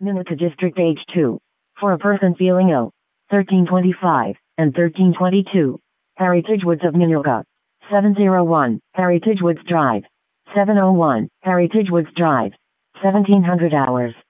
Minooka District age 2. For a person feeling ill. 1325 and 1322. Heritage Woods of Minooka. 701 Heritage Woods Drive. 701 Heritage Woods Drive. 1700 hours.